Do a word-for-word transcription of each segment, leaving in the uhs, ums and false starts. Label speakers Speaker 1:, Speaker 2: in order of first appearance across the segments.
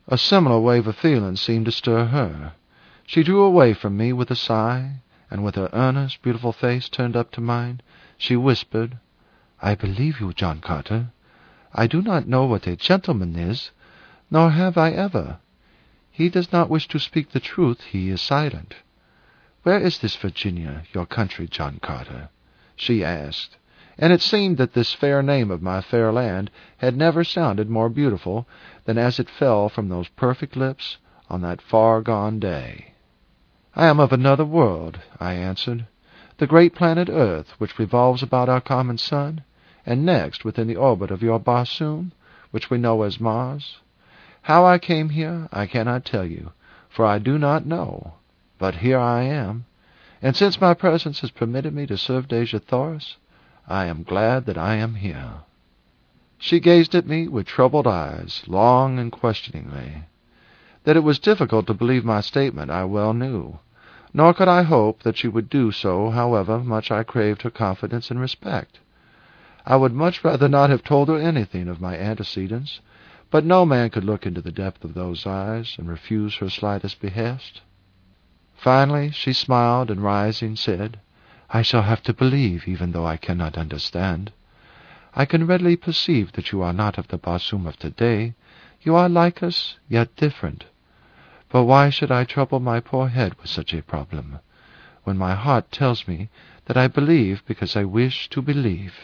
Speaker 1: A similar wave of feeling seemed to stir her. She drew away from me with a sigh, and with her earnest, beautiful face turned up to mine, she whispered, "I believe you, John Carter. I do not know what a gentleman is, nor have I ever. He does not wish to speak the truth, he is silent. Where is this Virginia, your country, John Carter?" she asked, and it seemed that this fair name of my fair land had never sounded more beautiful than as it fell from those perfect lips on that far-gone day. "I am of another world," I answered, "the great planet Earth, which revolves about our common sun, and next within the orbit of your Barsoom, which we know as Mars. How I came here I cannot tell you, for I do not know, but here I am, and since my presence has permitted me to serve Dejah Thoris, I am glad that I am here." She gazed at me with troubled eyes, long and questioningly. That it was difficult to believe my statement I well knew, nor could I hope that she would do so, however much I craved her confidence and respect. I would much rather not have told her anything of my antecedents, but no man could look into the depth of those eyes and refuse her slightest behest. Finally she smiled, and rising said, "I shall have to believe, even though I cannot understand. I can readily perceive that you are not of the Barsoom of today. You are like us, yet different. But why should I trouble my poor head with such a problem, when my heart tells me that I believe because I wish to believe?"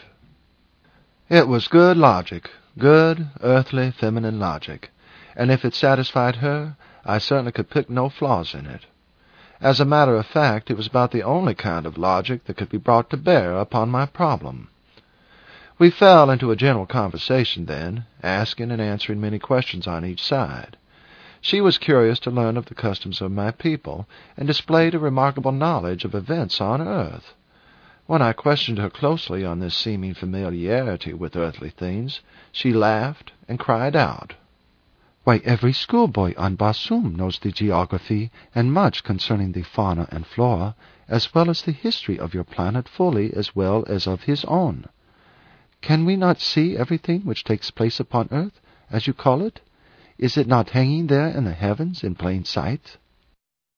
Speaker 1: It was good logic, good, earthly, feminine logic, and if it satisfied her, I certainly could pick no flaws in it. As a matter of fact, it was about the only kind of logic that could be brought to bear upon my problem. We fell into a general conversation then, asking and answering many questions on each side. She was curious to learn of the customs of my people, and displayed a remarkable knowledge of events on earth. When I questioned her closely on this seeming familiarity with earthly things, she laughed and cried out, "Why, every schoolboy on Barsoom knows the geography and much concerning the fauna and flora, as well as the history of your planet fully as well as of his own. Can we not see everything which takes place upon earth, as you call it? Is it not hanging there in the heavens in plain sight?"